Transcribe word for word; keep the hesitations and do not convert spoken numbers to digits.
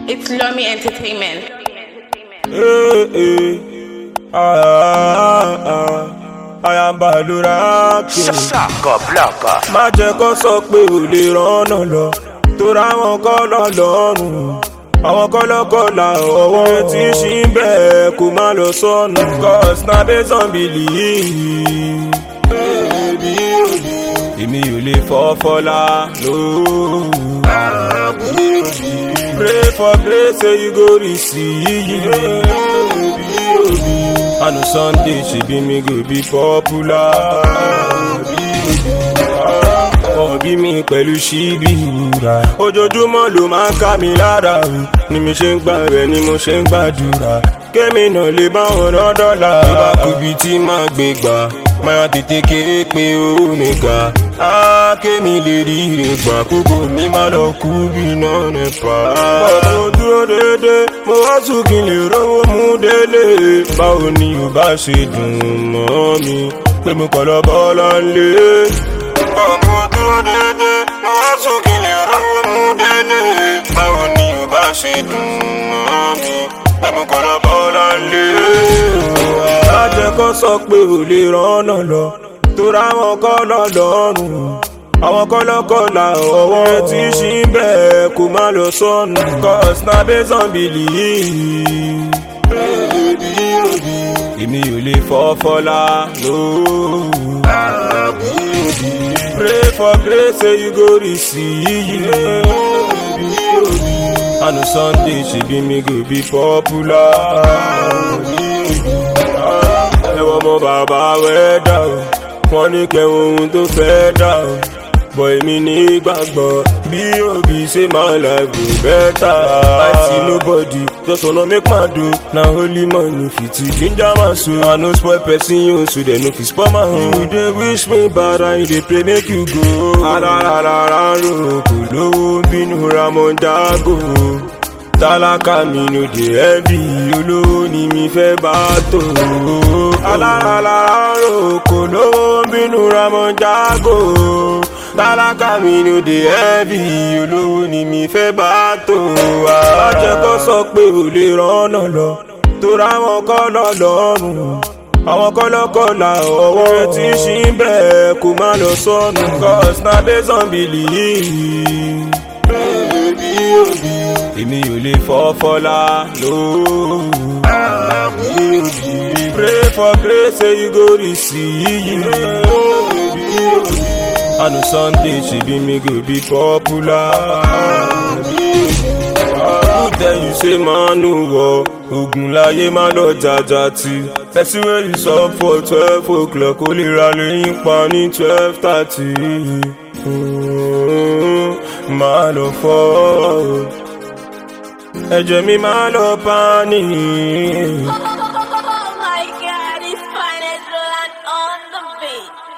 It's Lomi Entertainment. Hey, hey. Ah, ah, ah. I am Baduraki. Shaka blaka. Má jẹ́ kó sọ pé ò lè rọ́nà lọ, torí àwọn kọ́ lọ lọ́rùn. Àwọn kọ́lọ́kọ́lá ọwọ́ tí ṣì ń bẹ̀ kó má lọ sọ́nà. Cause na based on belief. Èmi ò lè fọ́ fọ́lá lóòó. Pray for grace say you go receive. I know Sunday she be me go be popular. Ọ̀bí mi pẹ̀lú ṣíbí ìwúra. Ojoojúmọ́ ló máa ń ká mi lára o. Ni mi ṣe ń gbà rẹ̀ ni mo ṣe ń gbàdúrà. Kémi náà lè bá wọn rán dọ́là. Tó bá kú bí tí máa gbé gbà, máa tètè kéré pé owó mi ga. Á kémi lè rí ire gbà, kókó mi má lọ kú bí náà nípa. Bọ́dọ̀ mo dúró dédé, mo wá sùn kí n lè rówó mú délé. Báwo ni ò bá ṣe dùn mọ́ mi pé mo kọ̀ lọ bọ́lá lé. Mo dúró dédé, mo wá sùn kí n lè rówó mú délé. Báwo ni ò bá ṣe dùn mọ́ mi pé mo kọ̀ lọ bọ́lá lé. Má jẹ́ kó sọ pé ò lè rọ́nà lọ, torí àwọn kọ́ lọ lọ́rùn. Àwọn kọ́lọ́kọ́lá ọwọ́ tí ṣì ń bẹ̀ kó má lọ sọ́nà. Cause na based on belief. Èmi ò lè fọ́ fọ́lá lóòó. Pray for grace say you go receive. I know Sunday she be me go be popular. Ẹ̀wọ̀n ọmọ bàbá wẹ́ dà o, wọ́n ní kẹwọn ohun tó fẹ́ dà o. Bọ̀ èmi ní gbàgbọ́ bí òbí ṣe máa life go better. I see nobody, just wanna make my do. Na holy money fit ginger my soul. I no spoil person you so they no fit spoil my own. You dey wish me bad and you dey pray make you go. Arararara ro kò lówó bínú Ramon Jago. Tálákà mi no dey heavy, olówó ni mi fẹ́ bá tó. Arararara ro kò lówó bínú Ramon Jago. Tálákà mi no dey heavy, olówó ni mi fẹ́ bá tó. Má jẹ́ kó sọ pé ò lè rọ́nà lọ, torí àwọn kọ́ lọ lọ́rùn. Àwọn kọ́lọ́kọ́lá ọwọ́ tí ṣì ń bẹ̀ kó má lọ sọ́nà. Cause na based on belief. Èmi ò lè fọ́ fọ́lá lóòó. Pray for grace say you go receive. I know Sunday she be me go be popular. Who tell you say man no war? Ogun láyé má lọ jàjà tí. Person wey you sup for twelve o'clock ó lè ra lóyún pa ní twelve thirty. Má lọ fọ́, ẹ̀jẹ̀ mi má lọ pa ní. Oh my God, it's finest land on the beat.